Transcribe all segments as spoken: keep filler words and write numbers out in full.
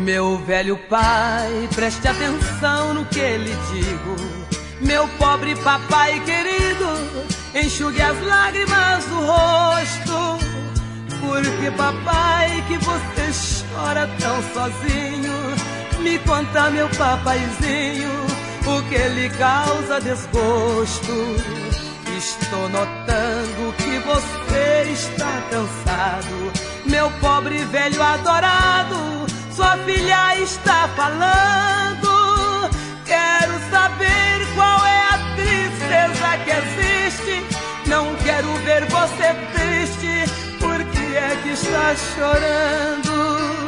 Meu velho pai, preste atenção no que lhe digo. Meu pobre papai querido, enxugue as lágrimas do rosto. Porque papai, que você chora tão sozinho? Me conta, meu papaizinho, o que lhe causa desgosto. Estou notando que você está cansado. Meu pobre velho adorado, sua filha está falando. Quero saber qual é a tristeza que existe. Não quero ver você triste. Por que é que está chorando?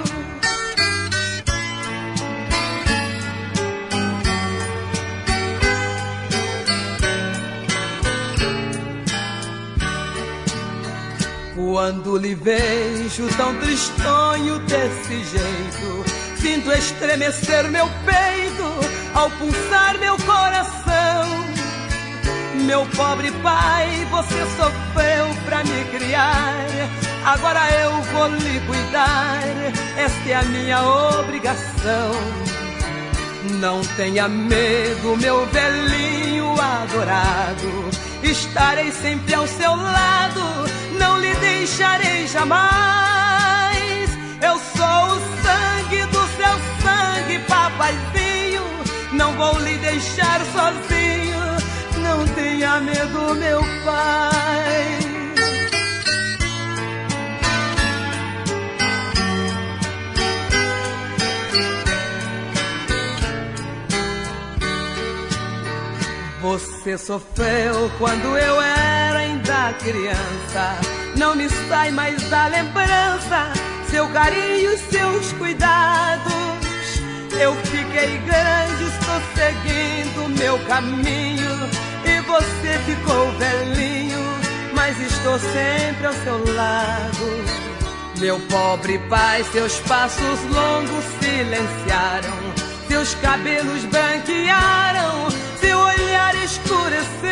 Quando lhe vejo tão tristonho desse jeito, sinto estremecer meu peito ao pulsar meu coração. Meu pobre pai, você sofreu pra me criar, agora eu vou lhe cuidar, esta é a minha obrigação. Não tenha medo, meu velhinho adorado, estarei sempre ao seu lado, não lhe deixarei jamais. Eu sou o sangue do seu sangue, papaizinho, não vou lhe deixar sozinho. Não tenha medo, meu pai. Você sofreu quando eu era ainda criança. Não me sai mais da lembrança seu carinho e seus cuidados. Eu fiquei grande, estou seguindo meu caminho, e você ficou velhinho, mas estou sempre ao seu lado. Meu pobre pai, seus passos longos silenciaram, seus cabelos branquearam, seu olhar escureceu,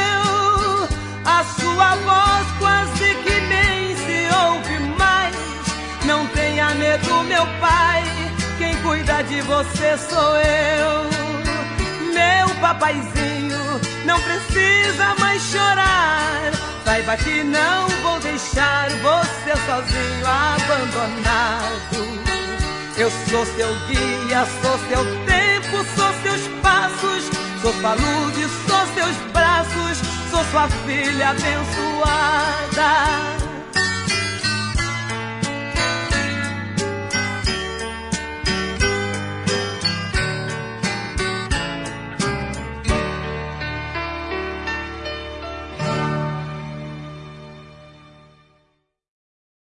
a sua voz quase que nem se ouve mais. Não tenha medo, meu pai, quem cuida de você sou eu. Meu papaizinho, não precisa mais chorar, saiba que não vou deixar você sozinho, abandonado. Eu sou seu guia, sou seu tempo, sou seus passos, sou sua luz e sou seus braços, sou sua filha abençoada.